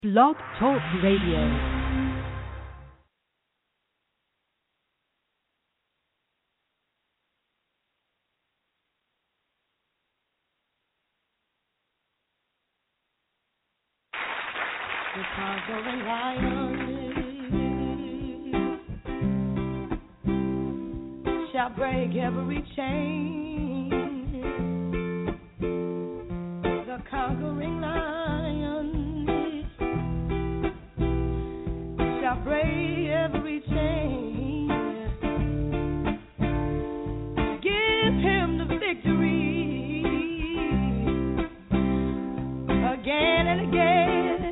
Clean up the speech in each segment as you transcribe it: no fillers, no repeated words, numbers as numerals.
Blog Talk Radio. The conquering lion shall break every chain. The conquering lion shall break every chain. Give him the victory again and again.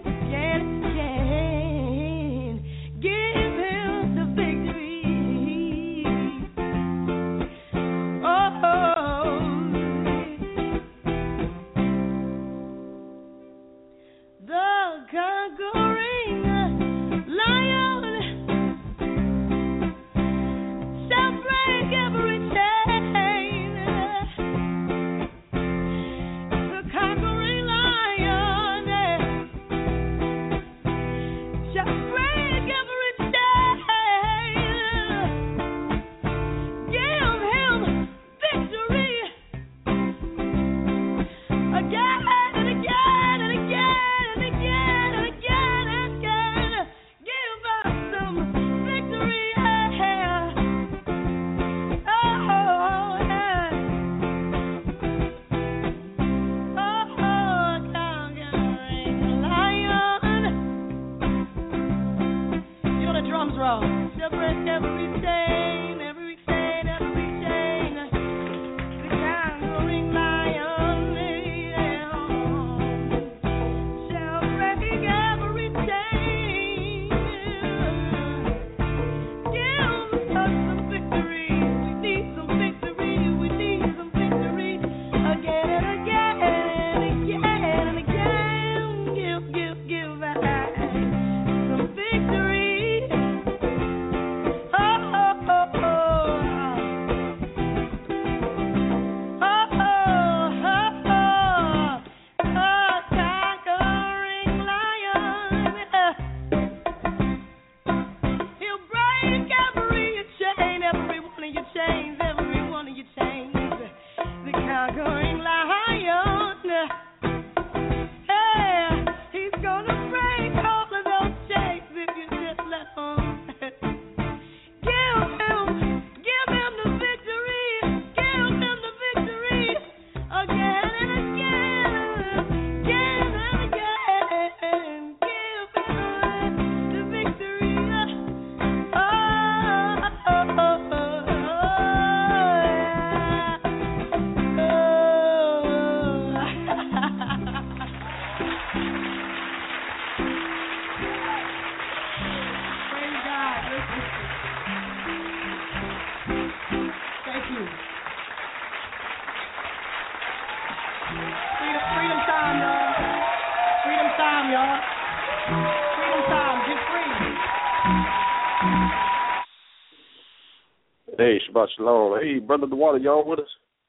Hey, Shabbat Shalom. Hey, Brother DeWater, y'all with us?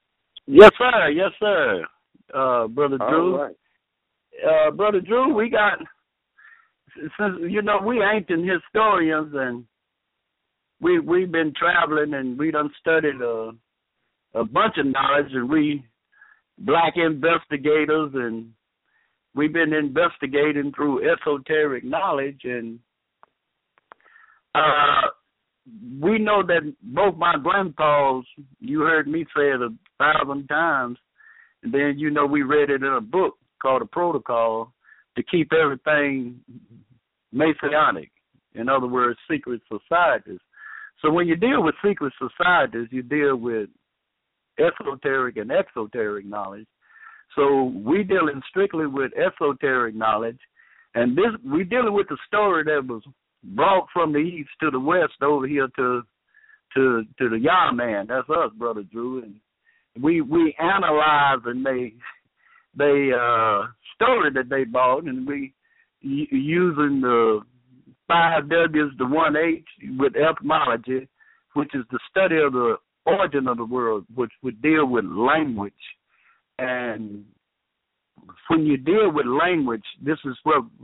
Yes, sir. Yes, sir. Brother Drew. All right. Brother Drew, we got, since, we ancient historians, and we've been traveling, and we done studied a bunch of knowledge, and we black investigators, and we've been investigating through esoteric knowledge, and we know that both my grandpas, you heard me say it 1,000 times, and then, we read it in a book called The Protocol to keep everything Masonic. In other words, secret societies. So when you deal with secret societies, you deal with esoteric and exoteric knowledge. So we dealing strictly with esoteric knowledge, and we dealing with the story that was brought from the east to the west over here to the Yah man. That's us, Brother Drew. And we analyze and they story that they bought, and we using the 5 W's to 1 H with etymology, which is the study of the origin of the word, which would deal with language. And when you deal with language, this is what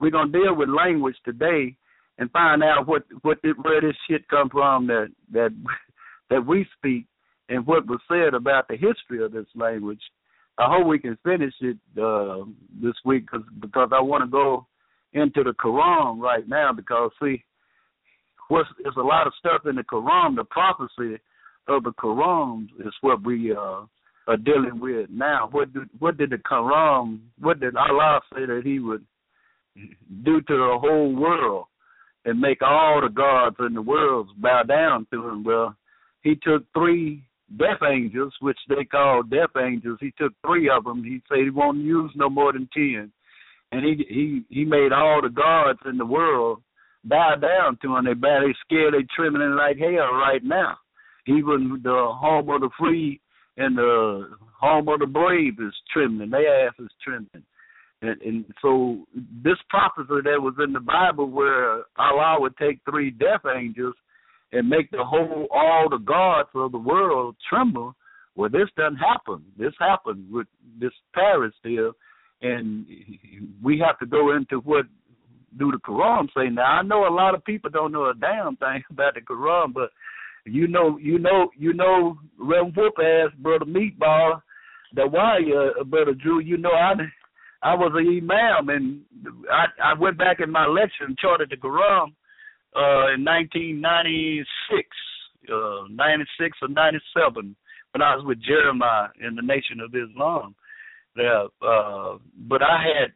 we're gonna deal with language today and find out where this shit come from that we speak and what was said about the history of this language. I hope we can finish it this week because I want to go into the Quran right now because see, there's a lot of stuff in the Quran. The prophecy of the Quran is what we are dealing with now. What did the Quran? What did Allah say that He would do to the whole world and make all the gods in the world bow down to Him? Well, He took 3 death angels, which they call death angels. He took 3 of them. He said He won't use no more than 10, and he made all the gods in the world bow down to Him. They scared. They trembling like hell right now. Even the home of the free and the home of the brave is trembling. Their ass is trembling. And so this prophecy that was in the Bible where Allah would take 3 death angels and make all the gods of the world tremble, well, this doesn't happen. This happened with this Paris deal, and we have to go into what do the Quran say. Now, I know a lot of people don't know a damn thing about the Quran, but you know, Reverend Whoop ass Brother Meatball, the wire, Brother Drew, you know, I was an imam, and I went back in my lecture and charted the Quran in 1996, 96 or 97, when I was with Jeremiah in the Nation of Islam. But I had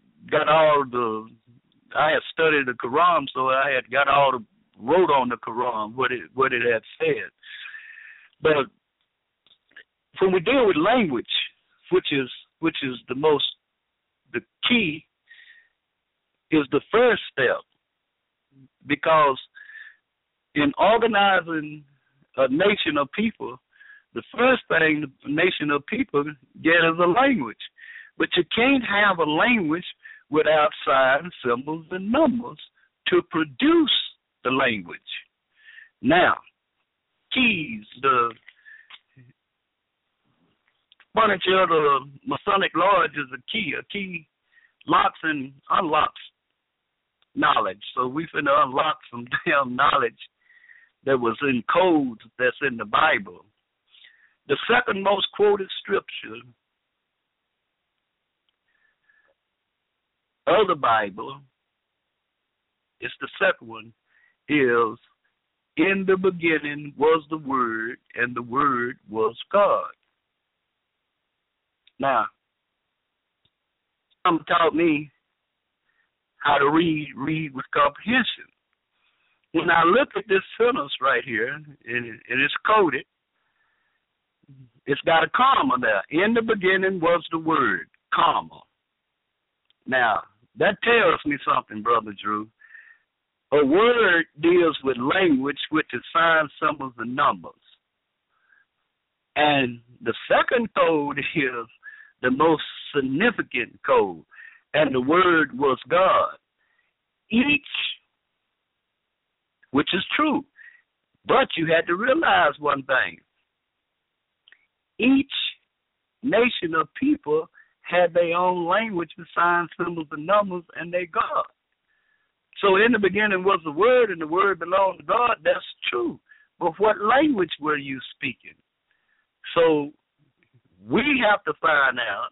studied the Quran, so I had got wrote on the Quran what it had said. But when we deal with language, which is the key, is the first step, because in organizing a nation of people, the first thing the nation of people get is a language. But you can't have a language without signs, symbols, and numbers to produce the language. Now, keys, the furniture of the Masonic Lodge is a key. A key locks and unlocks knowledge. So we finna unlock some damn knowledge that was in codes that's in the Bible. The second most quoted scripture of the Bible, it's the second one, is, in the beginning was the Word, and the Word was God. Now, some taught me how to read with comprehension. When I look at this sentence right here, and it's coded, it's got a comma there. In the beginning was the Word, comma. Now, that tells me something, Brother Drew. A word deals with language, which is signs, symbols, and numbers. And the second code is the most significant code, and the Word was God. Each, which is true, but you had to realize one thing. Each nation of people had their own language with signs, symbols, and numbers, and they God. So in the beginning was the Word, and the Word belonged to God. That's true. But what language were you speaking? So we have to find out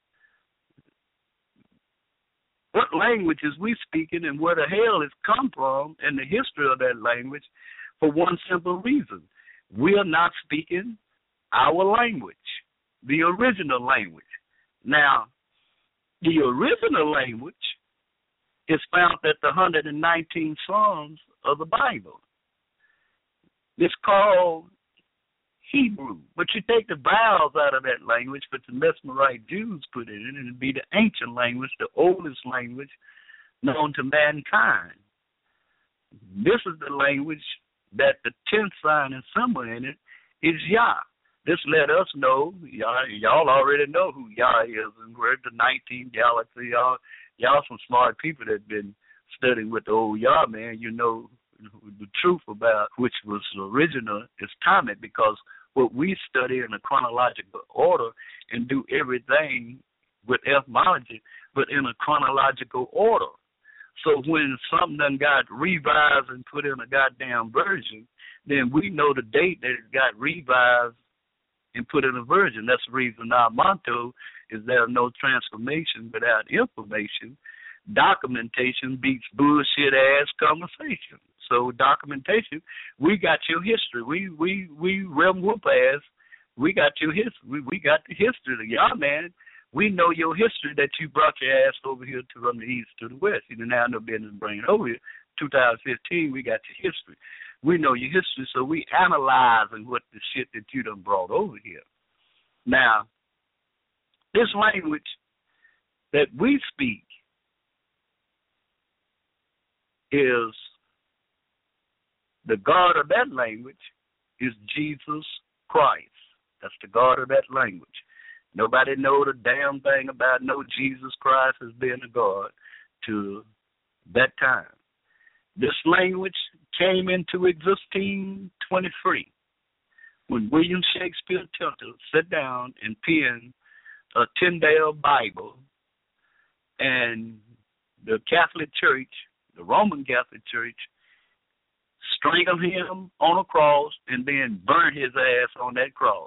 what language is we speaking and where the hell it's come from and the history of that language, for one simple reason. We are not speaking our language, the original language. Now, the original language is found at the 119 Psalms of the Bible. It's called Hebrew, but you take the vowels out of that language, but the Mesmerite Jews put it in, and it'd be the ancient language, the oldest language known to mankind. This is the language that the 10th sign and symbol in it is Yah. This let us know, y'all already know who Yah is, and we're the 19th galaxy. Y'all some smart people that been studying with the old Yah, man. You know the truth about which was original is Thomas, because what we study in a chronological order and do everything with etymology, but in a chronological order. So when something done got revised and put in a goddamn version, then we know the date that it got revised and put in a version. That's the reason our motto is there's no transformation without information. Documentation beats bullshit-ass conversation. So documentation, we got your history. We rem whoop ass. We got your history. We got the history. Y'all, man, we know your history that you brought your ass over here from the east to the west. You didn't have no business bringing it over here. 2015, we got your history. We know your history, so we analyzing what the shit that you done brought over here. Now, this language that we speak is the God of that language is Jesus Christ. That's the God of that language. Nobody know the damn thing about no Jesus Christ as being a God to that time. This language came into existence 23 when William Shakespeare Temple sat down and penned a Tyndale Bible, and the Catholic Church, the Roman Catholic Church, strangled him on a cross and then burned his ass on that cross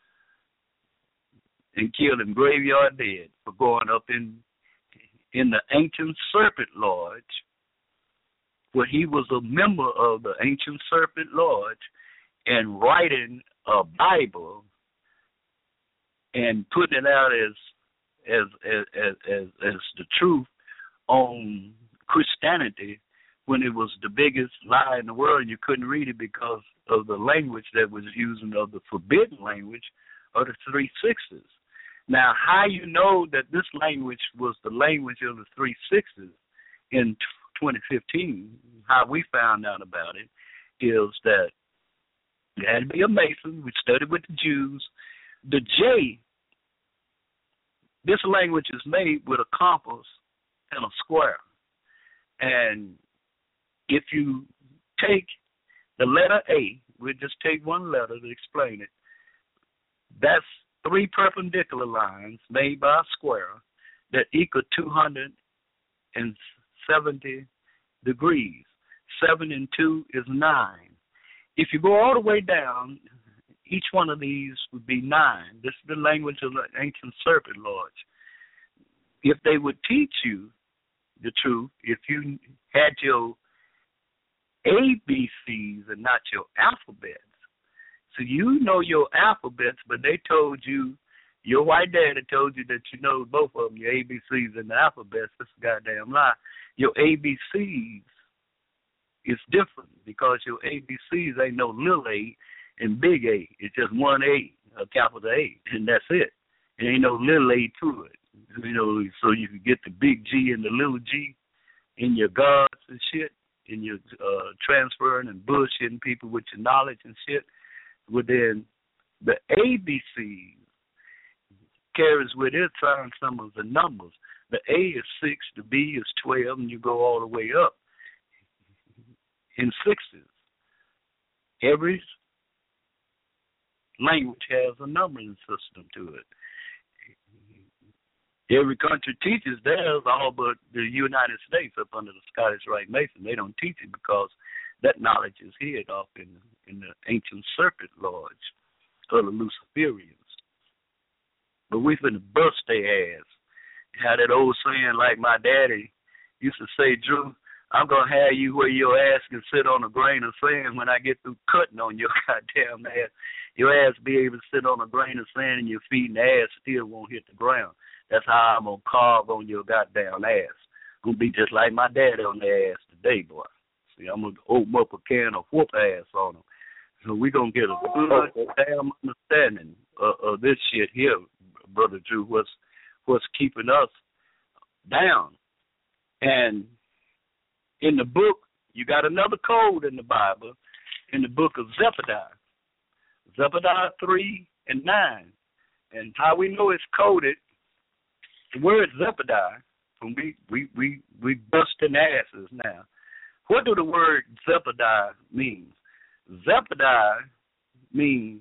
and killed him graveyard dead for going up in the ancient Serpent Lodge, where he was a member of the ancient Serpent Lodge and writing a Bible and putting it out as the truth on Christianity, when it was the biggest lie in the world and you couldn't read it because of the language that was using of the forbidden language of the 3 6s. Now, how you know that this language was the language of the 3 6s in 2015, how we found out about it, is that you had to be a Mason. We studied with the Jews. The J, this language is made with a compass and a square. And if you take the letter A, we'll just take one letter to explain it. That's 3 perpendicular lines made by a square that equal 270 degrees. 7 and 2 is 9. If you go all the way down, each one of these would be 9. This is the language of the ancient Serpent Lodge. If they would teach you the truth, if you had your ABCs and not your alphabets, so you know your alphabets, but they told you, your white daddy told you that you know both of them, your ABCs and the alphabets. That's a goddamn lie. Your ABCs is different because your ABCs ain't no little a and big A. It's just one A, a capital A, and that's it. There ain't no little a to it. You know, so you can get the big G and the little G in your gods and shit, in your transferring and bullshitting people with your knowledge and shit. Well, then the ABC carries with it sign some of the numbers. The A is 6, the B is 12, and you go all the way up in 6s. Every language has a numbering system to it. Every country teaches theirs, all but the United States up under the Scottish Rite Mason. They don't teach it because that knowledge is hid off in the ancient Serpent Lodge of the Luciferians. But we finna bust their ass. Had that old saying like my daddy used to say, Drew, I'm going to have you where your ass can sit on a grain of sand when I get through cutting on your goddamn ass. Your ass be able to sit on a grain of sand and your feet and the ass still won't hit the ground. That's how I'm going to carve on your goddamn ass. Going to be just like my daddy on their ass today, boy. See, I'm going to open up a can of whoop ass on them. So we're going to get a good damn understanding of this shit here, Brother Drew, what's keeping us down. And in the book, you got another code in the Bible, in the book of Zebediah. Zebediah 3 and 9. And how we know it's coded, the word Zebediah, when we busting asses now. What do the word Zebediah mean? Zebediah means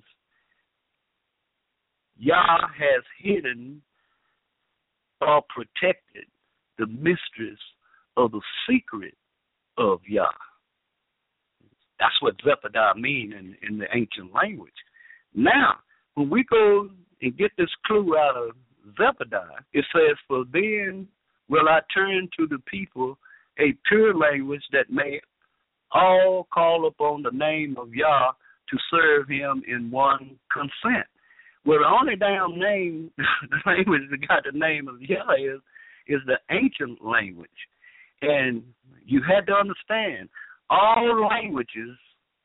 Yah has hidden or protected the mysteries of the secret of Yah. That's what Zebediah means in the ancient language. Now, when we go and get this clue out of Zebediah, it says, "For then will I turn to the people a pure language that may all call upon the name of Yah to serve him in one consent." Well, the only damn name, the language that got the name of Yah is the ancient language. And you had to understand, all languages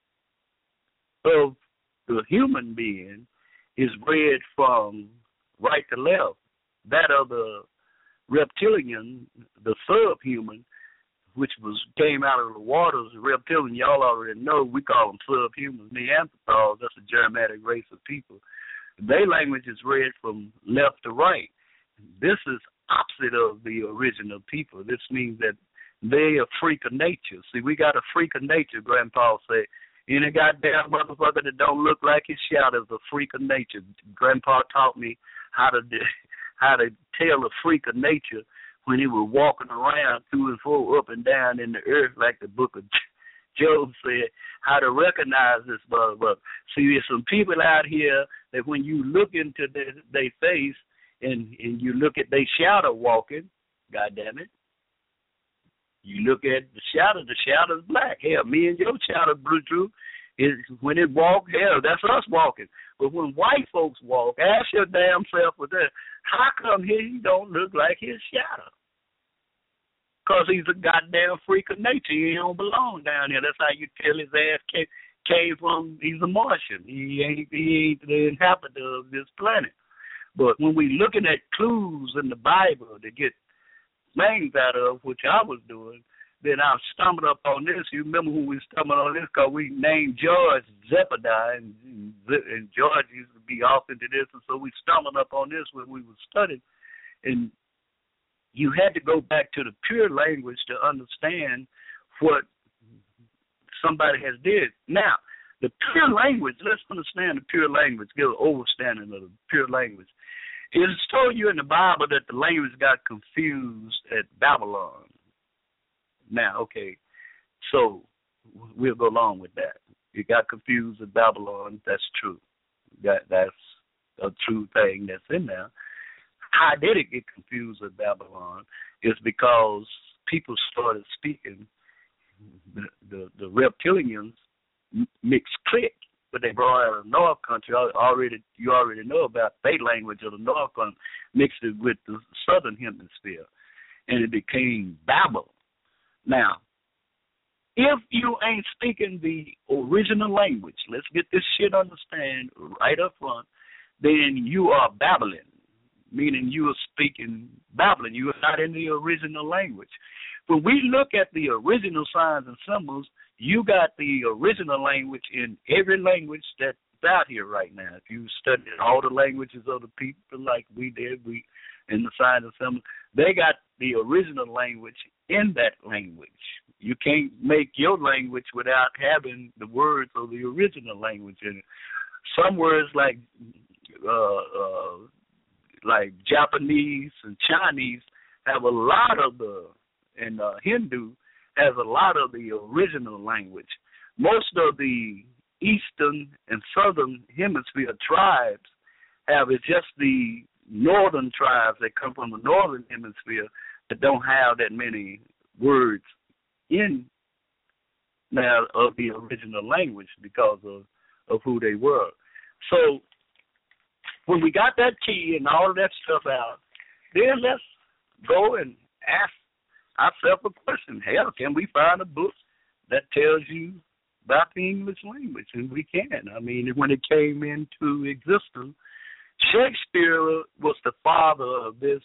of the human being is read from right to left. That of the reptilian, the subhuman, which came out of the waters, the reptilian, y'all already know, we call them subhumans, Neanderthals, that's a Germanic race of people. Their language is read from left to right. This is opposite of the original people. This means that they are freak of nature. See, we got a freak of nature, Grandpa said. Any goddamn motherfucker that don't look like his shadow is a freak of nature. Grandpa taught me how to tell a freak of nature when he was walking around to and fro, up and down in the earth, like the book of Job said, how to recognize this motherfucker. See, there's some people out here that when you look into their face and you look at their shadow walking, goddamn it, you look at the shadow's black. Hell, me and your shadow, Blue Drew, is when it walk, hell, that's us walking. But when white folks walk, ask your damn self with that, how come he don't look like his shadow? Because he's a goddamn freak of nature. He don't belong down here. That's how you tell his ass came from, he's a Martian. He ain't the inhabitant of this planet. But when we looking at clues in the Bible to get things out of, which I was doing, then I stumbled up on this. You remember when we stumbled on this because we named George Zebediah, and George used to be off into this, and so we stumbled up on this when we were studying. And you had to go back to the pure language to understand what somebody has did. Now, the pure language, let's understand the pure language, get an overstanding of the pure language. It is told you in the Bible that the language got confused at Babylon. Now, okay, so we'll go along with that. It got confused at Babylon. That's true. That's a true thing that's in there. How did it get confused at Babylon? It's because people started speaking, the reptilians mixed click, but they brought out of the North Country. You already know about their language of the North Country, mixed it with the Southern Hemisphere, and it became Babel. Now, if you ain't speaking the original language, let's get this shit understand right up front, then you are babbling, meaning you are speaking babbling. You are not in the original language. When we look at the original signs and symbols, you got the original language in every language that's out here right now. If you study all the languages of the people like we did, in the signs and symbols, they got the original language in that language. You can't make your language without having the words of the original language in it. Some words like Japanese and Chinese have a lot of and Hindu has a lot of the original language. Most of the Eastern and Southern Hemisphere tribes have it, just the northern tribes that come from the Northern Hemisphere that don't have that many words in now of the original language because of who they were. So when we got that key and all of that stuff out, then let's go and ask ourselves a question. Hell, can we find a book that tells you about the English language? And we can. I mean, when it came into existence, Shakespeare was the father of this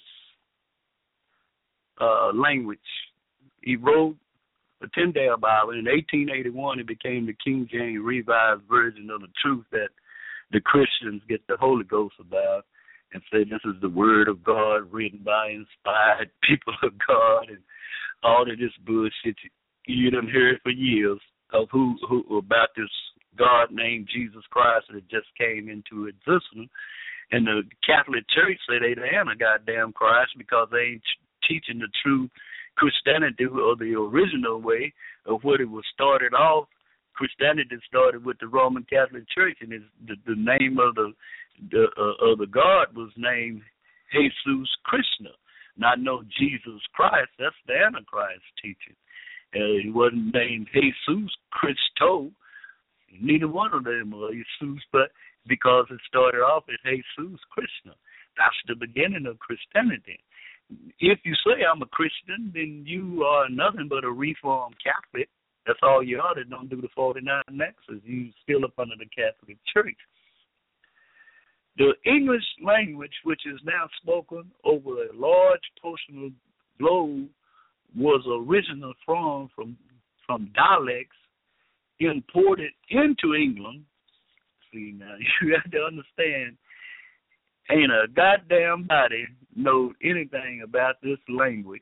language. He wrote the Tyndale Bible. In 1881, it became the King James Revised Version of the truth that the Christians get the Holy Ghost about, and say this is the Word of God written by inspired people of God, and all of this bullshit you done heard for years of who about this God named Jesus Christ that just came into existence. And the Catholic Church say they ain't a goddamn Christ because they ain't teaching the true Christianity, or the original way of what it was started off. Christianity started with the Roman Catholic Church, and the name of the God was named Jesus Krishna, not no Jesus Christ. That's the Antichrist teaching. He wasn't named Jesus Christo. Neither one of them are Jesus, but because it started off as Jesus Krishna. That's the beginning of Christianity. If you say I'm a Christian, then you are nothing but a Reformed Catholic. That's all you are. That don't do the 49 nexus. You still up under the Catholic Church. The English language, which is now spoken over a large portion of the globe, was originally from dialects imported into England. See, now you have to understand, ain't a goddamn body knows anything about this language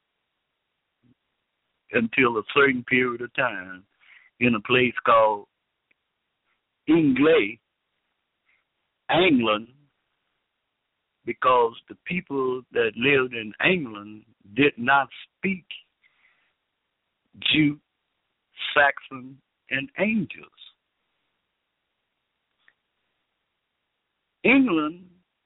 until a certain period of time in a place called England, because the people that lived in England did not speak Jew, Saxon, and angels. England,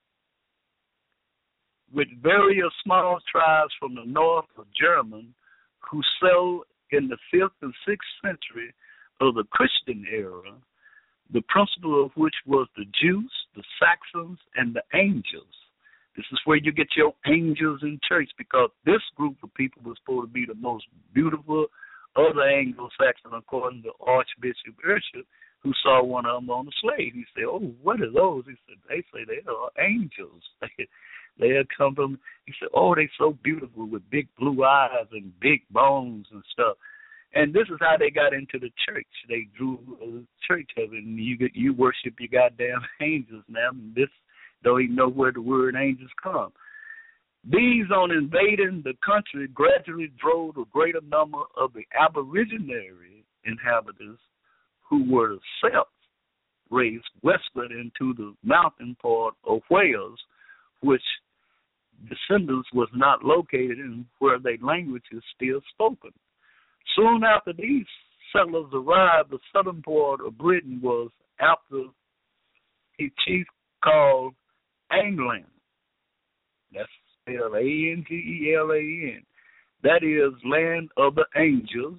with various small tribes from the north of German who settled in the 5th and 6th century of the Christian era, the principle of which was the Jews, the Saxons, and the angels. This is where you get your angels in church, because this group of people was supposed to be the most beautiful of the Anglo-Saxon, according to Archbishop Ursula, who saw one of them on a slave. He said, "Oh, what are those?" He said, "They say they are angels." They had come from, he said, "Oh, they so beautiful with big blue eyes and big bones and stuff." And this is how they got into the church. They drew a church of it, and you worship your goddamn angels now. And this don't even know where the word angels come. These, on invading the country, gradually drove a greater number of the aboriginary inhabitants, who were the Celts, raised westward into the mountain part of Wales, which descendants was not located in, where their language is still spoken. Soon after these settlers arrived, the southern part of Britain was after a chief called England. That's spelled Angelan. That is, land of the angels,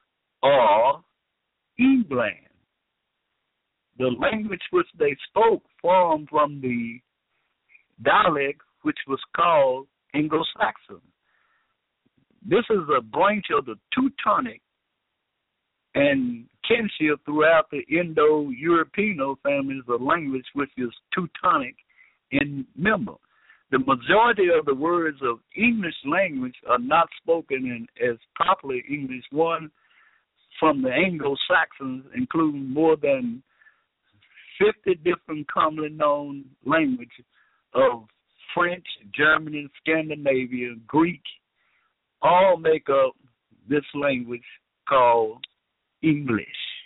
or England. The language which they spoke formed from the dialect which was called Anglo-Saxon. This is a branch of the Teutonic and kinship throughout the Indo-European families of language, which is Teutonic in member. The majority of the words of English language are not spoken in as properly English. One from the Anglo-Saxons, including more than 50 different commonly known languages of French, German, and Scandinavia, Greek, all make up this language called English.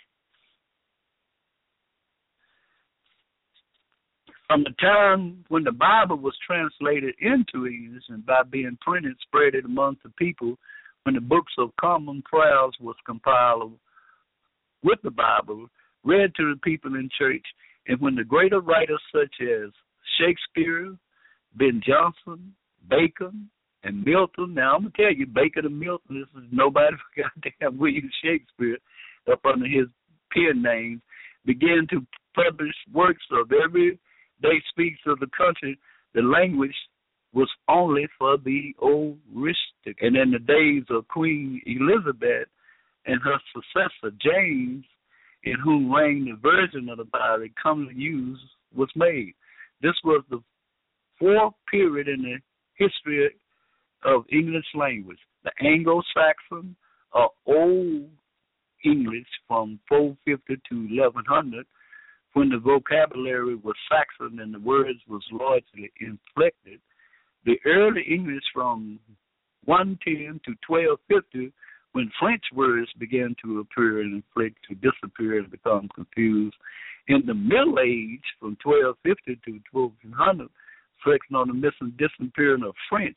From the time when the Bible was translated into English and by being printed, spread it amongst the people, when the books of common prayers was compiled with the Bible, read to the people in church, and when the greater writers such as Shakespeare, Ben Jonson, Bacon, and Milton. Now, I'm going to tell you, Bacon and Milton, this is nobody but goddamn William Shakespeare, up under his pen name, began to publish works of every day speaks of the country. The language was only for the oristic. And in the days of Queen Elizabeth and her successor, James, in whom reigned the version of the Bible, common use was made. This was the fourth period in the history of English language. The Anglo-Saxon or Old English from 450 to 1100, when the vocabulary was Saxon and the words was largely inflected. The early English from 110 to 1250, when French words began to appear and inflect, to disappear and become confused. In the Middle Age, from 1250 to 1200, reflecting on the disappearing of French,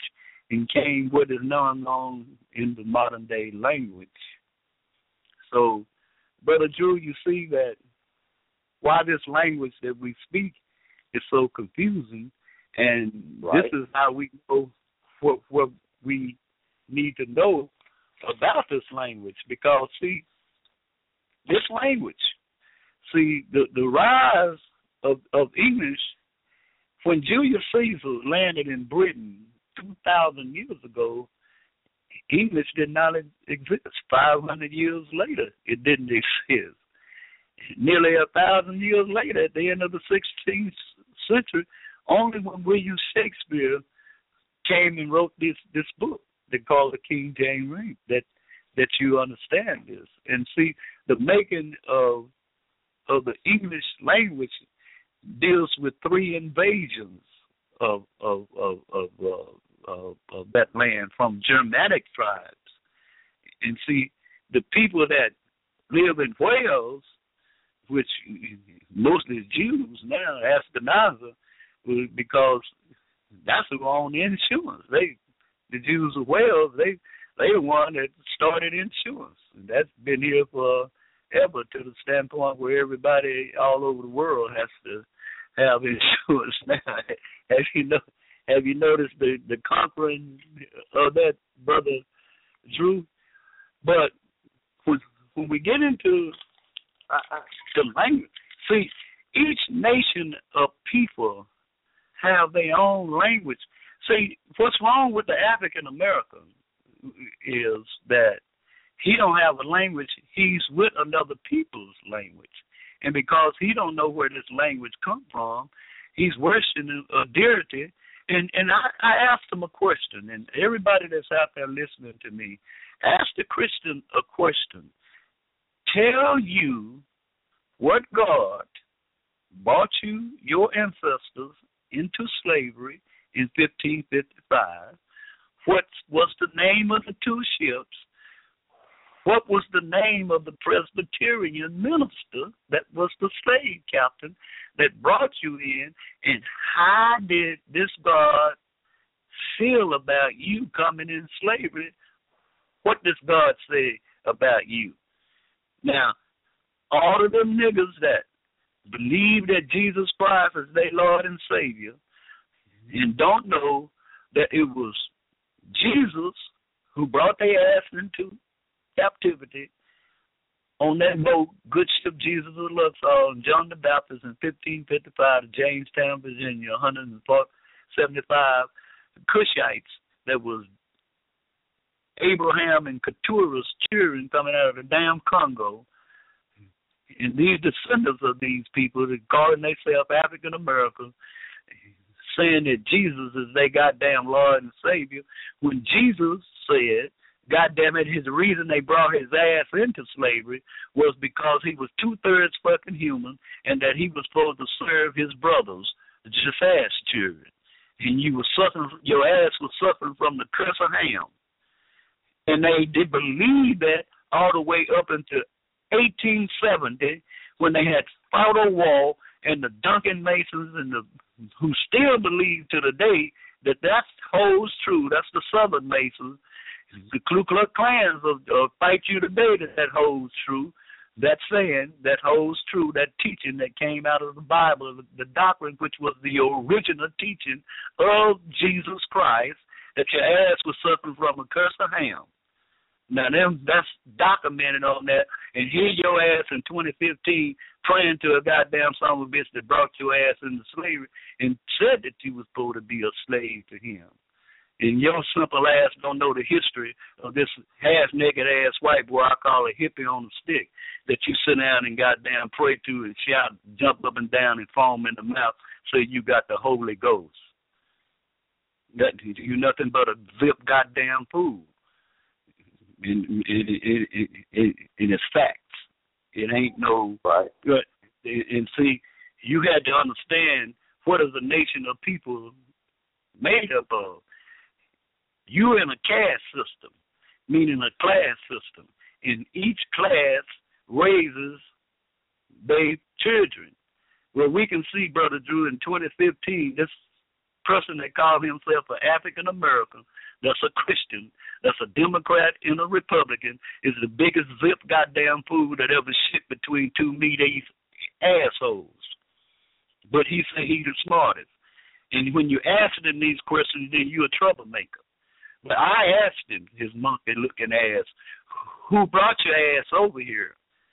and came what is known in the modern day language. So, Brother Drew, you see that why this language that we speak is so confusing, and Right. this is how we know what we need to know about this language. Because, see, this language, the rise of English, when Julius Caesar landed in Britain 2,000 years ago, English did not exist. 500 years later, it didn't exist. Nearly 1,000 years later, at the end of the 16th century, only when William Shakespeare came and wrote this book they call the King James Version, that you understand this. And see, the making of the English language deals with 3 invasions of that land from Germanic tribes. And see, the people that live in Wales, which mostly is Jews now, Ashkenazi, because that's who owned the insurance. The Jews of Wales, they the one that started insurance. And that's been here forever, to the standpoint where everybody all over the world has to have insurance now. Have you noticed the conquering of that, Brother Drew? But when we get into the language, see, each nation of people have their own language. See, what's wrong with the African American is that he don't have a language. He's with another people's language. And because he don't know where this language come from, he's worshiping a deity. And I asked him a question, and everybody that's out there listening to me, ask the Christian a question. Tell you what God brought you, your ancestors, into slavery in 1555. What was the name of the 2 ships? What was the name of the Presbyterian minister that was the slave captain that brought you in? And how did this God feel about you coming in slavery? What does God say about you? Now, all of them niggas that believe that Jesus Christ is their Lord and Savior and don't know that it was Jesus who brought their ass into captivity on that boat, good ship Jesus of Luxor, and John the Baptist in 1555 to Jamestown, Virginia, 175 Cushites that was Abraham and Keturah's children coming out of the damn Congo. And these descendants of these people that calling themselves African Americans, saying that Jesus is their goddamn Lord and Savior, when Jesus said, goddamn it, his reason they brought his ass into slavery was because he was 2/3 fucking human, and that he was supposed to serve his brothers, just ass children. And you were suffering, your ass was suffering from the curse of Ham. And they did believe that all the way up into 1870, when they had fought a war, and the Duncan Masons and who still believe to the day that holds true. That's the Southern Masons. The Ku Klux Klans will fight you today that holds true. That saying that holds true, that teaching that came out of the Bible, the doctrine which was the original teaching of Jesus Christ, that your ass was suffering from a curse of Ham. Now, that's documented on that. And here your ass in 2015 praying to a goddamn son of a bitch that brought your ass into slavery and said that you was supposed to be a slave to him. And your simple ass don't know the history of this half-naked ass white boy I call a hippie on a stick that you sit down and goddamn pray to and shout, jump up and down and foam in the mouth so you got the Holy Ghost. That you nothing but a zip goddamn fool. And it's facts. It ain't no right. Good. And see, you had to understand what is a nation of people made up of. You're in a caste system, meaning a class system, and each class raises their children. Well, we can see, Brother Drew, in 2015, this person that called himself an African American that's a Christian, that's a Democrat and a Republican, is the biggest zip goddamn food that ever shipped between two meat-eating assholes. But he said he's the smartest. And when you ask him these questions, then you're a troublemaker. But I asked him, his monkey-looking ass, who brought your ass over here?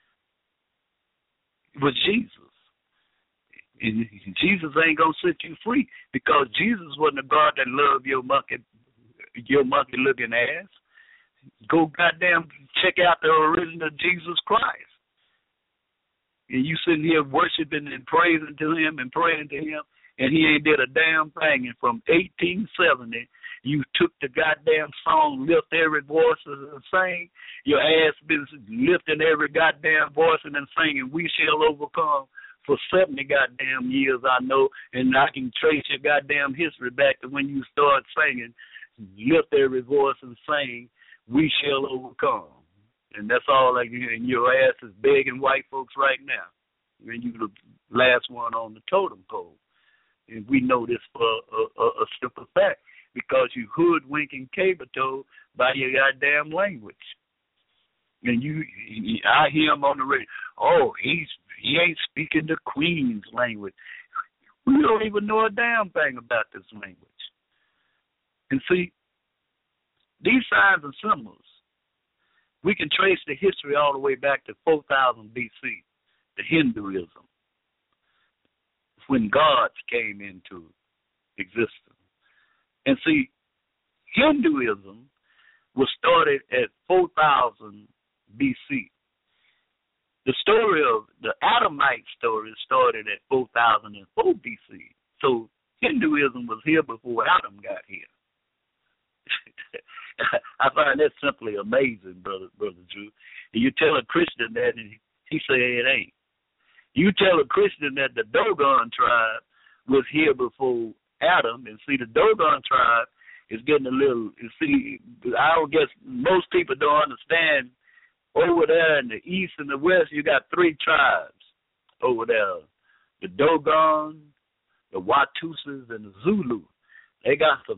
It was Jesus. And Jesus ain't going to set you free because Jesus wasn't a God that loved your monkey-looking ass. Go goddamn check out the original Jesus Christ. And you sitting here worshiping and praising to him and praying to him, and he ain't did a damn thing. And from 1870, you took the goddamn song, lift every voice and sing. Your ass been lifting every goddamn voice and then singing, we shall overcome for 70 goddamn years, I know, and I can trace your goddamn history back to when you started singing, lift every voice and sing, we shall overcome. And that's all I get. And your ass is begging white folks right now. And you the last one on the totem pole. And we know this for a simple fact, because you hoodwinking cable-toe by your goddamn language. And I hear him on the radio, oh, he ain't speaking the Queen's language. We don't even know a damn thing about this language. And see, these signs and symbols, we can trace the history all the way back to 4000 BC, the Hinduism, when gods came into existence. And see, Hinduism was started at 4000 BC. The story of the Adamite story started at 4004 BC. So Hinduism was here before Adam got here. I find that simply amazing, brother Drew. And you tell a Christian that, and he say it ain't. You tell a Christian that the Dogon tribe was here before Adam, and see, the Dogon tribe is getting a little, I don't guess most people don't understand. Over there in the east and the west, you got three tribes over there. The Dogon, the Watusis, and the Zulu. They got some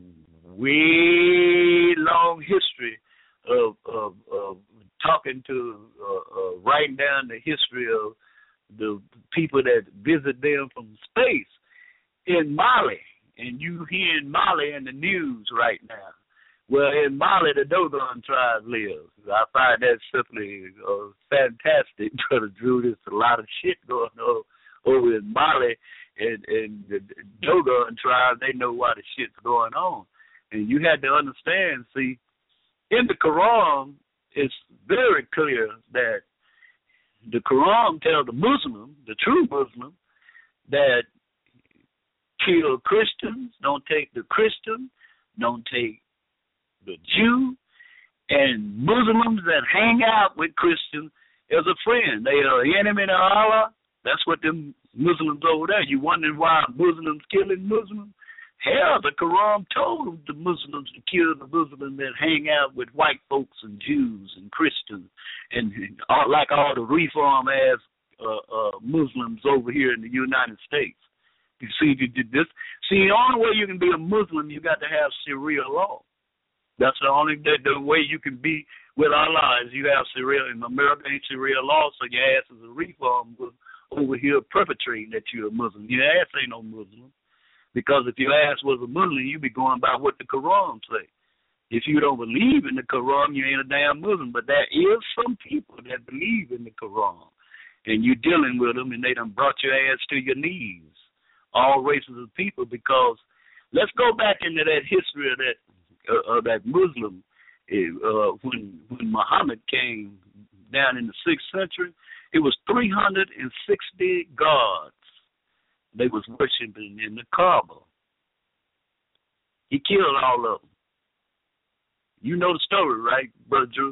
way long history of talking to, writing down the history of the people that visit them from space in Mali. And you hearing Mali in the news right now. Well, in Mali, the Dogon tribe lives. I find that simply fantastic, Brother Drew. There's a lot of shit going on over in Mali, and the Dogon tribe, they know why the shit's going on. And you had to understand, see, in the Quran, it's very clear that the Quran tells the Muslim, the true Muslim, that kill Christians, don't take the Christian, don't take the Jew, and Muslims that hang out with Christians as a friend. They are enemy to Allah. That's what them Muslims over there. You wondering why Muslims killing Muslims? Hell, the Quran told the Muslims to kill the Muslims that hang out with white folks and Jews and Christians and like all the reform-ass Muslims over here in the United States. You see, the only way you can be a Muslim, you got to have Sharia law. That's the only the way you can be with Allah is you have Sharia. In America, ain't Sharia law, so your ass is a reform over here perpetrating that you're a Muslim. Your ass ain't no Muslim. Because if your ass was a Muslim, you'd be going by what the Quran say. If you don't believe in the Quran, you ain't a damn Muslim. But there is some people that believe in the Quran. And you're dealing with them, and they done brought your ass to your knees. All races of people, because let's go back into that history of that Muslim when Muhammad came down in the 6th century. It was 360 gods they was worshiping in the Kaaba. He killed all of them. You know the story, right, Brother Drew?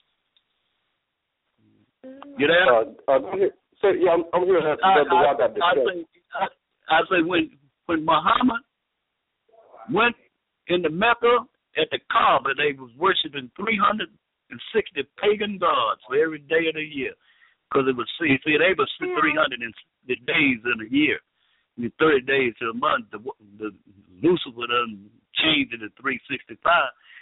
You there? So, yeah, I'm here. I say when Muhammad went into Mecca at the Kaaba, they was worshiping 360 pagan gods for every day of the year. Because it was, see, they was 360 days in a year. 30 days to a month. The Lucifer done changed it to 365.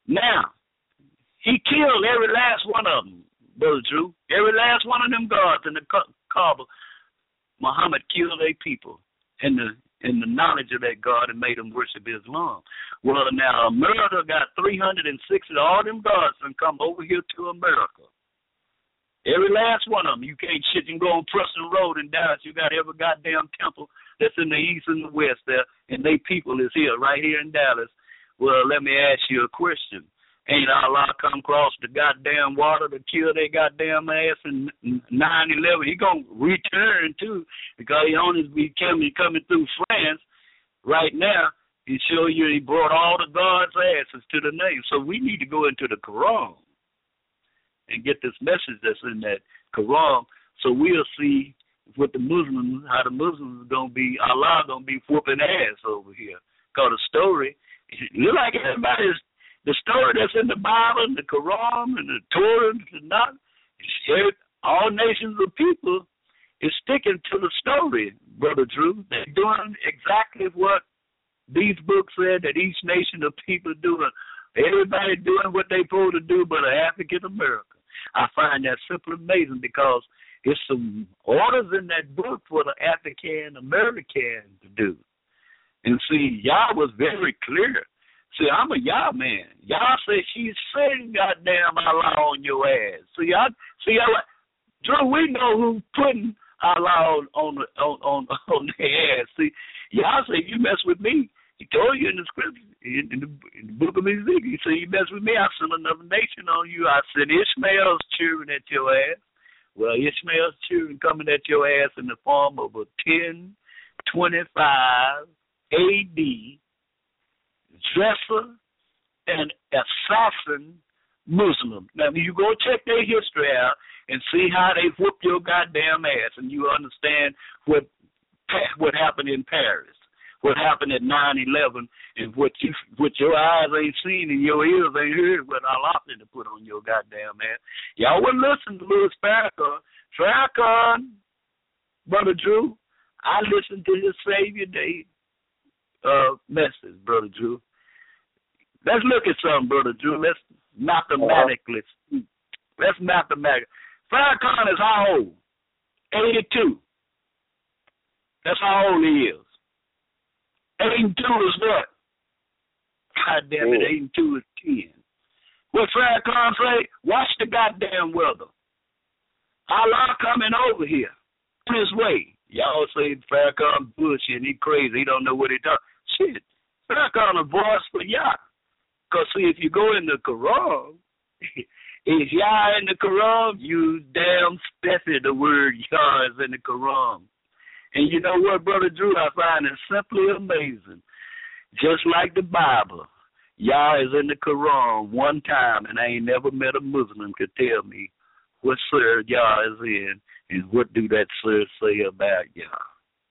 Now, he killed every last one of them, Brother Drew. Every last one of them gods in the Kaaba. Muhammad killed their people in the knowledge of that God and made them worship Islam. Well, now America got 360 of all them gods and come over here to America. Every last one of them. You can't shit and go on Preston Road in Dallas. You got every goddamn temple that's in the east and the west there, and they people is here, right here in Dallas. Well, let me ask you a question. Ain't Allah come across the goddamn water to kill their goddamn ass in 9/11? He gonna return too, because he only be coming through France right now. He show you he brought all the God's asses to the name. So we need to go into the Quran and get this message that's in that Quran, so we'll see what the Muslims, how the Muslims gonna be, Allah gonna be whooping ass over here. Cause the story, look like everybody's. The story that's in the Bible, and the Quran, and the Torah, and the Tanakh, all nations of people is sticking to the story, Brother Drew. They're doing exactly what these books said that each nation of people doing. Everybody doing what they're supposed to do but an African American. I find that simply amazing because it's some orders in that book for the African American to do. And see, y'all was very clear. See, I'm a Yah man. Yah said she's saying goddamn Allah on your ass. Drew, we know who's putting Allah on their ass. See, Yah said you mess with me. He told you in the scripture, in the book of Ezekiel, he said you mess with me, I send another nation on you. I send Ishmael's children at your ass. Well, Ishmael's children coming at your ass in the form of a 1025 A.D. dresser and assassin Muslim. Now, you go check their history out and see how they whoop your goddamn ass, and you understand what happened in Paris, what happened at 9/11, and what your eyes ain't seen and your ears ain't heard, what Allah had to put on your goddamn ass. Y'all wouldn't listen to Louis Farrakhan. Farrakhan, Brother Drew, I listened to his Savior Day message, Brother Drew. Let's look at something, Brother Drew. Let's mathematically. Farrakhan is how old? 82. That's how old he is. 82 is what? God damn it, 82 is 10. What Farrakhan say? Watch the goddamn weather. Allah coming over here. This way. Y'all say Farrakhan bullshit, he crazy, he don't know what he talking. Shit. Farrakhan a voice for Yah. Because, see, if you go in the Quran, is Yah in the Quran? You damn spiffy, the word Yah is in the Quran. And you know what, Brother Drew, I find it simply amazing. Just like the Bible, Yah is in the Quran one time, and I ain't never met a Muslim could tell me what surah Yah is in and what do that surah say about Yah.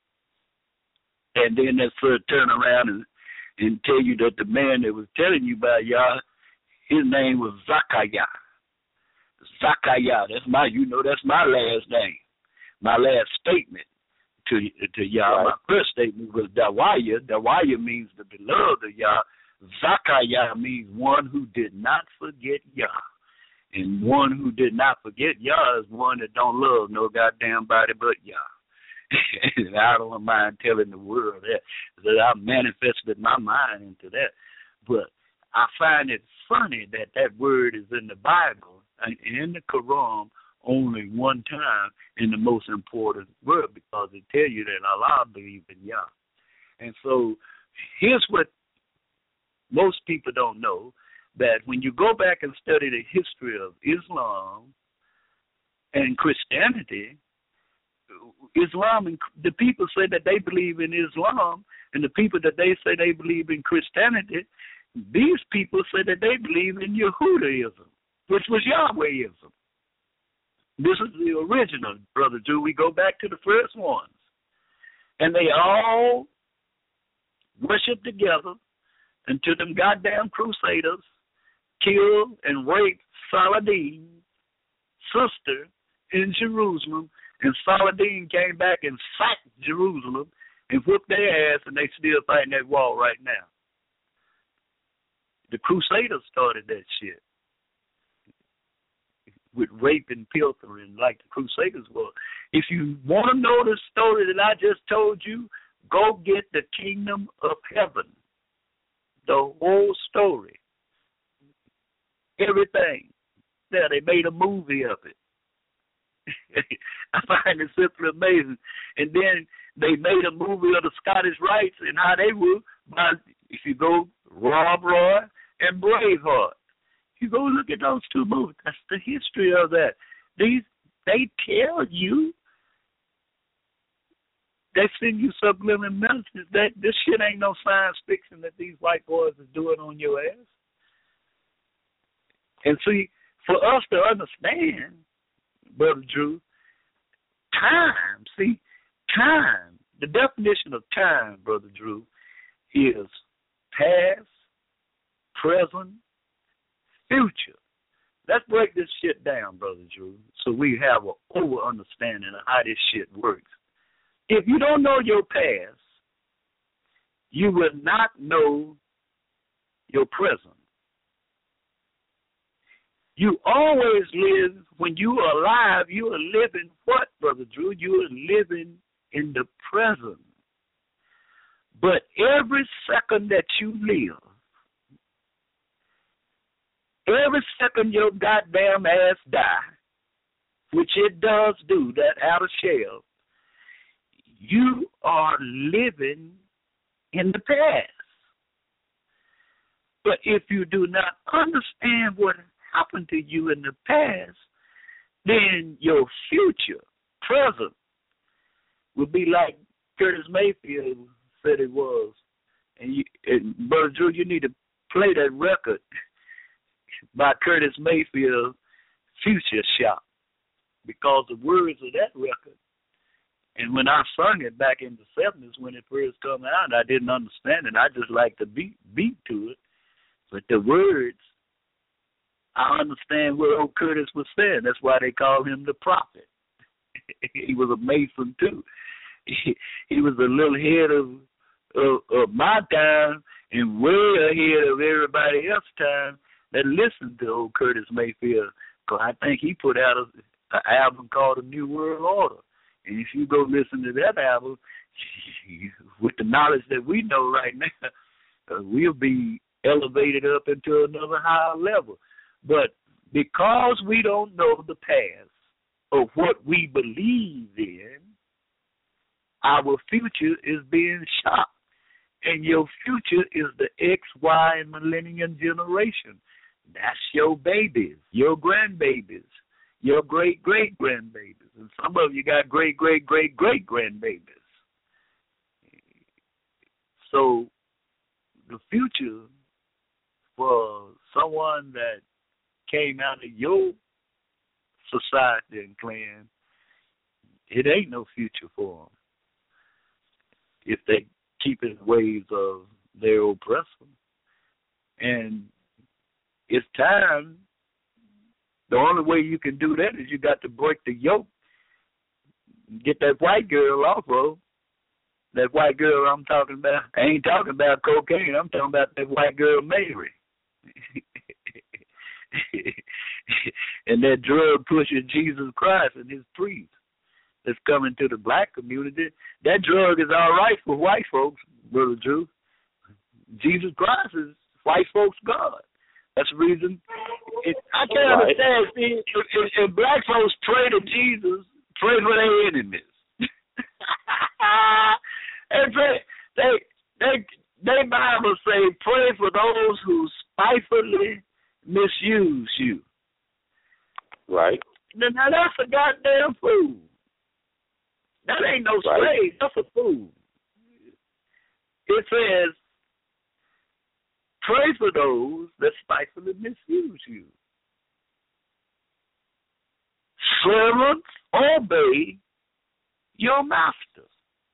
And then that surah turn around and tell you that the man that was telling you about Yah, his name was Zakariah. Zakariah, that's my last name, my last statement to Yah. Right. My first statement was Dawaya. Dawaya means the beloved of Yah. Zakariah means one who did not forget Yah. And one who did not forget Yah is one that don't love no goddamn body but Yah. And I don't mind telling the world that I manifested my mind into that. But I find it funny that word is in the Bible and in the Quran only one time in the most important word, because it tells you that Allah believes in Yah. And so here's what most people don't know, that when you go back and study the history of Islam and Christianity, Islam and the people say that they believe in Islam, and the people that they say they believe in Christianity, these people say that they believe in Yehudaism, which was Yahwehism. This is the original, Brother Drew. We go back to the first ones. And they all worship together until them goddamn crusaders killed and raped Saladin's sister in Jerusalem. And Saladin came back and sacked Jerusalem and whooped their ass, and they still fighting that war right now. The Crusaders started that shit with rape and pilfering like the Crusaders were. If you want to know the story that I just told you, go get The Kingdom of Heaven. The whole story. Everything. There, they made a movie of it. I find it simply amazing. And then they made a movie of the Scottish Rites and how they were, if you go Rob Roy and Braveheart. You go look at those two movies. That's the history of that. They tell you, they send you subliminal messages that this shit ain't no science fiction that these white boys are doing on your ass. And see, for us to understand, Brother Drew, time, the definition of time, Brother Drew, is past, present, future. Let's break this shit down, Brother Drew, so we have an over-understanding of how this shit works. If you don't know your past, you will not know your present. You always live, when you are alive, you are living what, Brother Drew? You are living in the present. But every second that you live, every second your goddamn ass die, which it does do, that outer shell, you are living in the past. But if you do not understand what happened to you in the past, then your future, present, will be like Curtis Mayfield said it was. And Brother Drew, you need to play that record by Curtis Mayfield, Future Shock, because the words of that record, and when I sung it back in the 70s when it first came out, I didn't understand it. I just liked the beat to it. But the words, I understand what old Curtis was saying. That's why they call him the prophet. He was a Mason, too. He was a little ahead of my time and way ahead of everybody else's time that listened to old Curtis Mayfield. Because I think he put out an album called The New World Order. And if you go listen to that album, with the knowledge that we know right now, we'll be elevated up into another higher level. But because we don't know the past of what we believe in, our future is being shot. And your future is the X, Y, and millennium generation. That's your babies, your grandbabies, your great-great-grandbabies. And some of you got great-great-great-great-grandbabies. So the future for someone that came out of your society and clan, it ain't no future for them if they keep in ways of their oppressor. And it's time. The only way you can do that is you got to break the yoke, get that white girl off of. That white girl I'm talking about, I ain't talking about cocaine. I'm talking about that white girl Mary. And that drug pusher Jesus Christ and his priest that's coming to the black community. That drug is all right for white folks, Brother Drew. Jesus Christ is white folks' God. That's the reason. I can't understand. See, if black folks pray to Jesus, pray for their enemies. And they Bible say, pray for those who spitefully misuse you. Right. Now that's a goddamn fool. That ain't no slave. That's a fool. It says, pray for those that spitefully misuse you. Servants, obey your masters.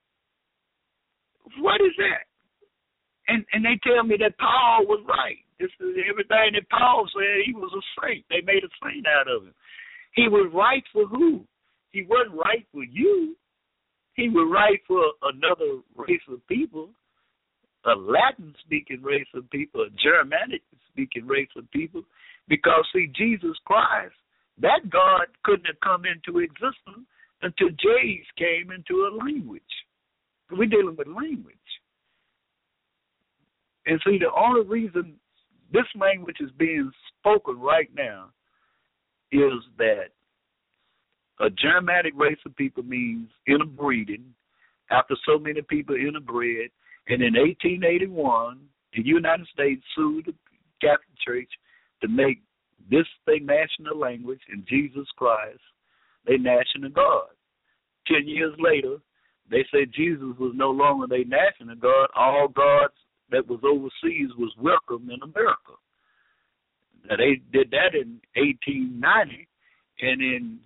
What is that? And they tell me that Paul was right. This is everything that Paul said. He was a saint. They made a saint out of him. He was right for who? He wasn't right for you. He was right for another race of people. a Latin-speaking race of people, a Germanic-speaking race of people, because, see, Jesus Christ, that God couldn't have come into existence until J's came into a language. We're dealing with language. And see, the only reason this language is being spoken right now is that a Germanic race of people means interbreeding, after so many people interbred. And in 1881, the United States sued the Catholic Church to make this their national language and Jesus Christ their national God. 10 years later, they said Jesus was no longer their national God. All gods that was overseas was welcome in America. Now, they did that in 1890, and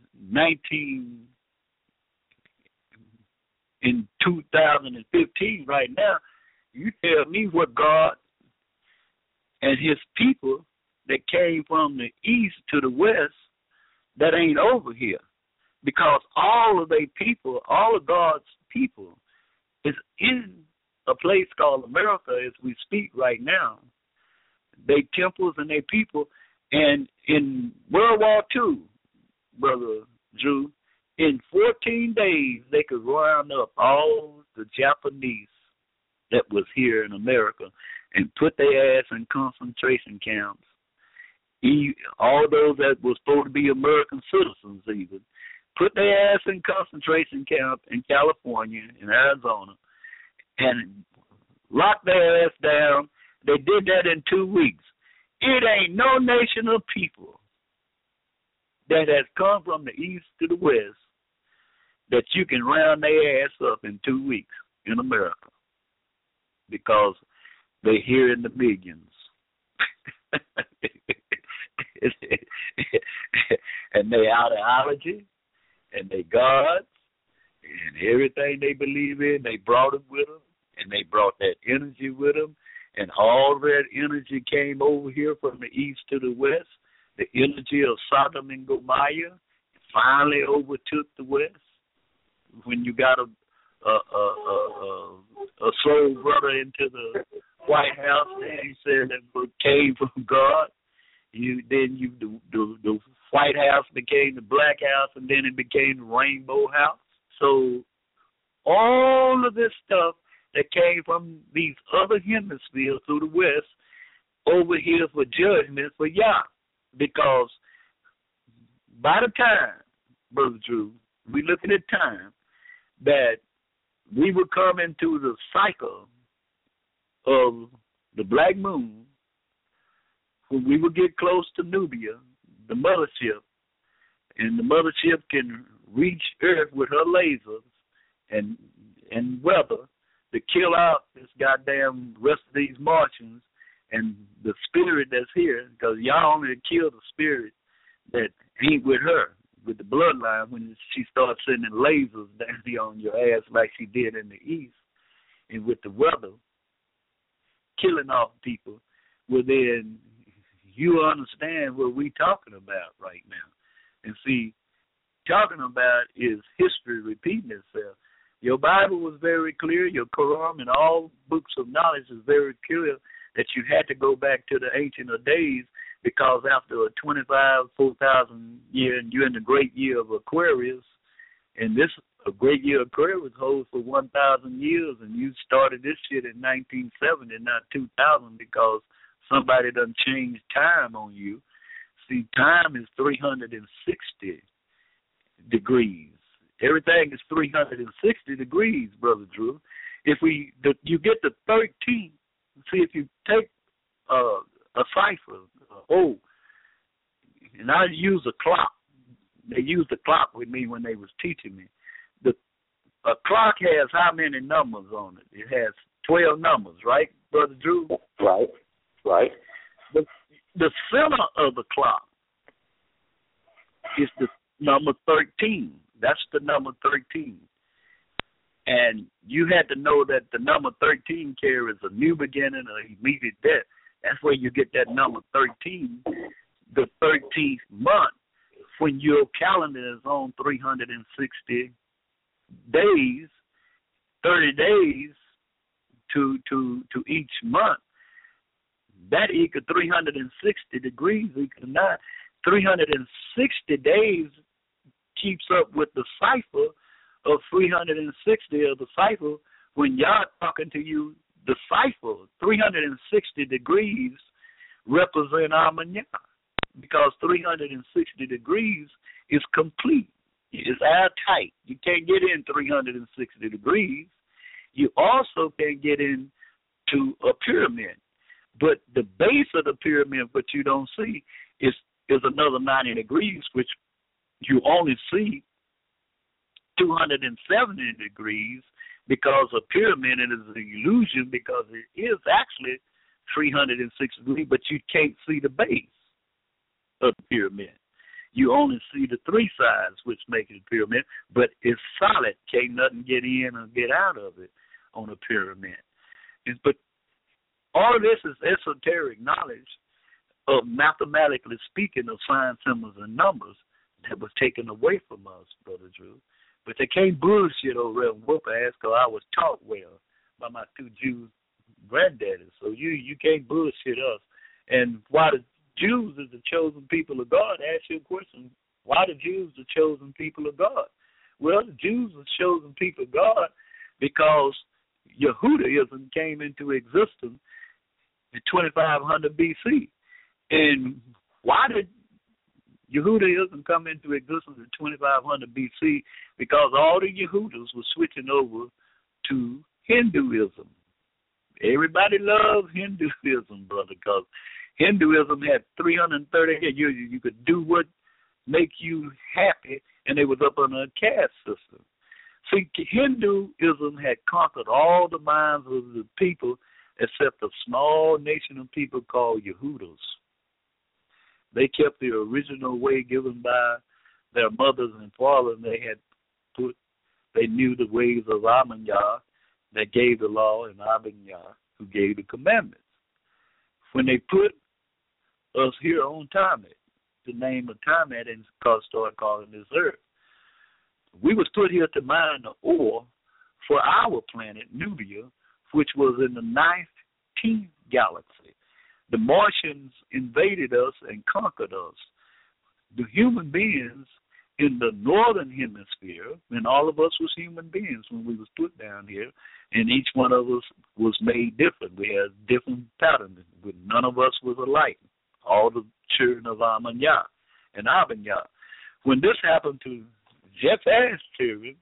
in 2015, right now, you tell me what God and his people that came from the east to the west that ain't over here. Because all of their people, all of God's people, is in a place called America as we speak right now. They temples and their people. And in World War II, Brother Drew, in 14 days, they could round up all the Japanese that was here in America and put their ass in concentration camps. All those that were supposed to be American citizens even, put their ass in concentration camp in California, in Arizona, and locked their ass down. They did that in 2 weeks. It ain't no nation of people that has come from the east to the west that you can round their ass up in 2 weeks in America, because they're here in the millions. And they ideology and they gods and everything they believe in, they brought it with them, and they brought that energy with them, and all that energy came over here from the east to the west. The energy of Sodom and Gomorrah finally overtook the west. When you got a soul brother into the White House, and he said that came from God. The White House became the Black House, and then it became the Rainbow House. So all of this stuff that came from these other hemispheres through the west over here for judgment for Yah, because by the time, Brother Drew, we looking at time that we would come into the cycle of the black moon, when we would get close to Nubia, the mothership, and the mothership can reach Earth with her lasers and weather to kill out this goddamn rest of these Martians and the spirit that's here, because y'all only kill the spirit that ain't with her, with the bloodline, when she starts sending lasers down here on your ass like she did in the East, and with the weather, killing off people. Well, then you understand what we talking about right now. And see, talking about is history repeating itself. Your Bible was very clear, your Quran and all books of knowledge is very clear that you had to go back to the ancient of days, because after a 4,000 year, and you're in the great year of Aquarius, and this a great year of Aquarius holds for 1,000 years, and you started this shit in 1970, not 2000, because somebody done changed time on you. See, time is 360 degrees. Everything is 360 degrees, Brother Drew. If you get to 13, see, if you take a cipher, and I use a clock. They used the clock with me when they was teaching me. A clock has how many numbers on it? It has 12 numbers, right, Brother Drew? Right. The center of the clock is the number 13. That's the number 13. And you had to know that the number 13 carries a new beginning or immediate death. That's where you get that number 13, the 13th month, when your calendar is on 360 days, 30 days to each month, that equals 360 degrees equals 9. 360 days keeps up with the cipher of 360 of the cipher. When y'all talking to you, the cipher, 360 degrees represent Amanhã, because 360 degrees is complete. It's airtight. You can't get in 360 degrees. You also can't get into a pyramid. But the base of the pyramid, what you don't see, is another 90 degrees, which you only see 270 degrees, because a pyramid is an illusion, because it is actually 360 degrees, but you can't see the base of the pyramid. You only see the three sides, which make it a pyramid, but it's solid. Can't nothing get in or get out of it on a pyramid. But all of this is esoteric knowledge of, mathematically speaking, of sign, symbols, and numbers that was taken away from us, Brother Drew. But they can't bullshit over Reverend Whooper-ass, because I was taught well by my two Jews granddaddies. So you can't bullshit us. And why the Jews is the chosen people of God, ask you a question. Why the Jews the chosen people of God? Well, the Jews are chosen people of God because Yehudaism came into existence in 2500 BC. And why did Yehudaism come into existence in 2500 BC? Because all the Yehudas were switching over to Hinduism. Everybody loves Hinduism, brother, because Hinduism had 330 years. You could do what make you happy, and they was up under a caste system. See, Hinduism had conquered all the minds of the people except a small nation of people called Yehudas. They kept the original way given by their mothers and fathers. They knew the ways of Amanhã that gave the law, and Amanhã who gave the commandments. When they put us here on Tamet, the name of Tamet, and started calling this earth, we was put here to mine the ore for our planet, Nubia, which was in the 19th galaxy. The Martians invaded us and conquered us. The human beings in the northern hemisphere, and all of us was human beings when we was put down here, and each one of us was made different. We had different patterns. None of us was alike. All the children of Amanhã and Amanhã. When this happened to Jephthah's children,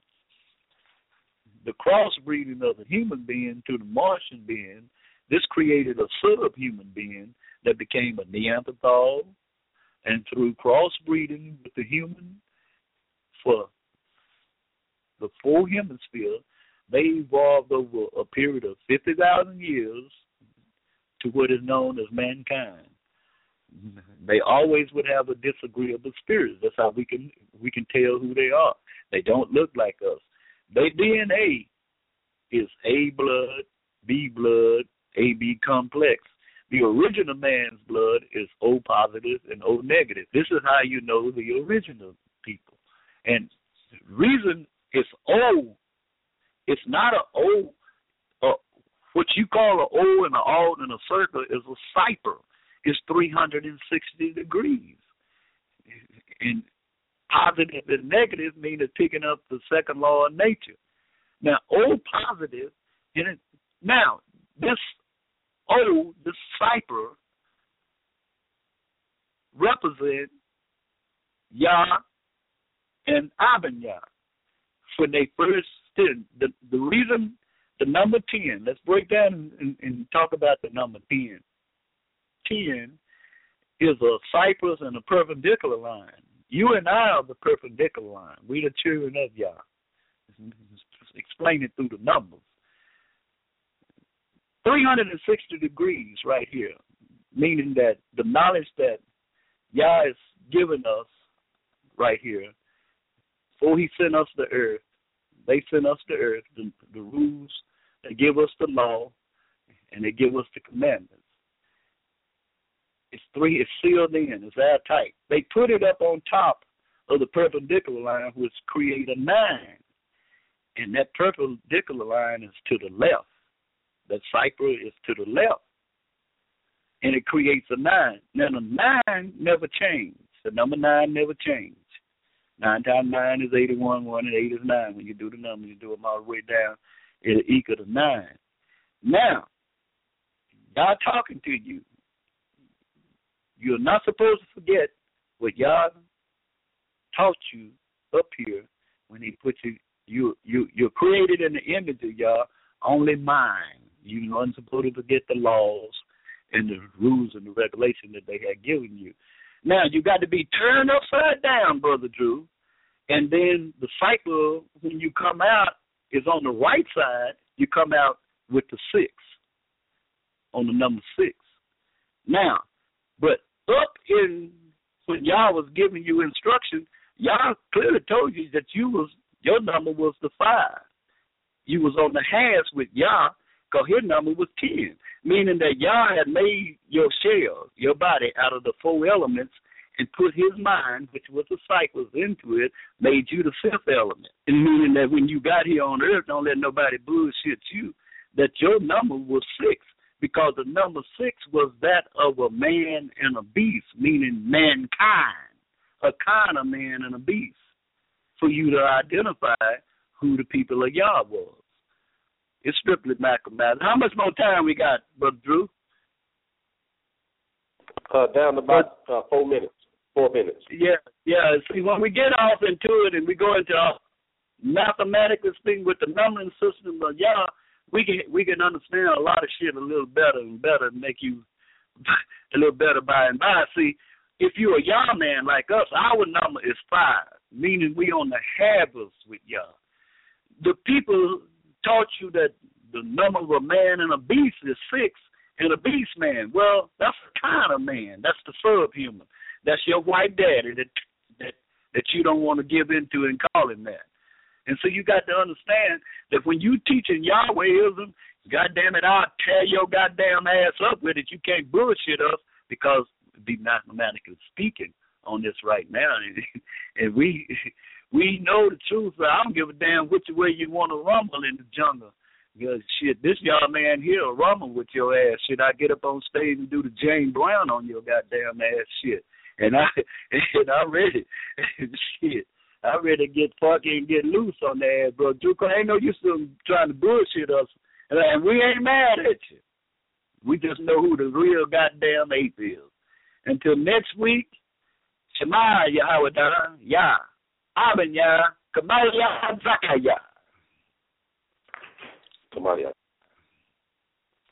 the crossbreeding of the human being to the Martian being, this created a subhuman being that became a Neanderthal, and through crossbreeding with the human for the full hemisphere, they evolved over a period of 50,000 years to what is known as mankind. They always would have a disagreeable spirit. That's how we can tell who they are. They don't look like us. Their DNA is A blood, B blood, AB complex. The original man's blood is O positive and O negative. This is how you know the original people. And the reason it's O, it's not a O. What you call an O and an alt and a circle is a cipher. It's 360 degrees. And positive and negative mean it's picking up the second law of nature. Now, O positive, now, this O, this cipher, represent Yah and Amanhã. When they first did, the reason, the number 10, let's break down and talk about the number 10. 10 is a cypress and a perpendicular line. You and I are the perpendicular line. We the children of Yah. Explain it through the numbers. 360 degrees right here, meaning that the knowledge that Yah is giving us right here, before he sent us the earth, they sent us the earth, the rules, they give us the law, and they give us the commandments. It's sealed in, it's airtight. They put it up on top of the perpendicular line, which create a 9. And that perpendicular line is to the left. the cipher is to the left, and it creates a 9. Now, the 9 never changed. The number 9 never changed. 9 times 9 is 81, 1 and 8 is 9. When you do the numbers, you do them all the way down, it'll equal to 9. Now, God talking to you. You're not supposed to forget what God taught you up here when He put you. You're created in the image of Yah, only mine. You aren't supposed to forget the laws and the rules and the regulations that they had given you. Now, you got to be turned upside down, Brother Drew, and then the cycle, when you come out, is on the right side. You come out with the 6, on the number 6. Now, but up in when Yah was giving you instruction, Yah clearly told you that your number was the 5. You was on the halves with Yah, because his number was 10, meaning that Yah had made your shell, your body, out of the 4 elements and put his mind, which was the cycles, into it, made you the 5th element. And meaning that when you got here on earth, don't let nobody bullshit you, that your number was 6, because the number 6 was that of a man and a beast, meaning mankind, a kind of man and a beast, for you to identify who the people of Yah was. It's strictly mathematics. How much more time we got, Brother Drew? Down to about 4 minutes. 4 minutes. Yeah. See, when we get off into it and we go into mathematical thing with the numbering system of Yah, we can understand a lot of shit a little better and better, and make you a little better by and by. See, if you're a Yah man like us, our number is 5, meaning we on the halves with Yah. The people taught you that the number of a man and a beast is 6, and a beast man, well, that's the kind of man. That's the subhuman. That's your white daddy that you don't want to give into and call him that. And so you got to understand that when you teaching Yahwehism, goddamn it, I'll tear your goddamn ass up with it. You can't bullshit us, because be mathematically speaking on this right now, and we know the truth. But I don't give a damn which way you want to rumble in the jungle. Because shit, this y'all man here will rumble with your ass. Shit, I get up on stage and do the James Brown on your goddamn ass shit. And I'm ready. Shit. I'm ready to get funky and get loose on the ass, bro. Drew, ain't no use of trying to bullshit us. And we ain't mad at you. We just know who the real goddamn ape is. Until next week, Shema Yahweh, Yah, Amen Yah, Kamal Yah, Zaka Yah. Somebody else.